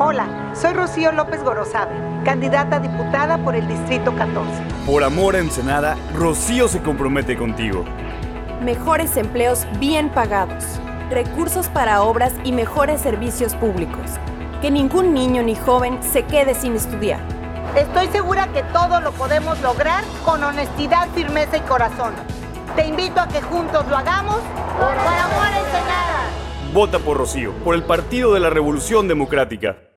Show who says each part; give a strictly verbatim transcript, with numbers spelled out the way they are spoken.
Speaker 1: Hola, soy Rocío López Gorosabe, candidata a diputada por el Distrito catorce.
Speaker 2: Por amor a Ensenada, Rocío se compromete contigo.
Speaker 3: Mejores empleos bien pagados, recursos para obras y mejores servicios públicos. Que ningún niño ni joven se quede sin estudiar.
Speaker 1: Estoy segura que todo lo podemos lograr con honestidad, firmeza y corazón. Te invito a que juntos lo hagamos por amor a Ensenada.
Speaker 2: Vota por Rocío, por el Partido de la Revolución Democrática.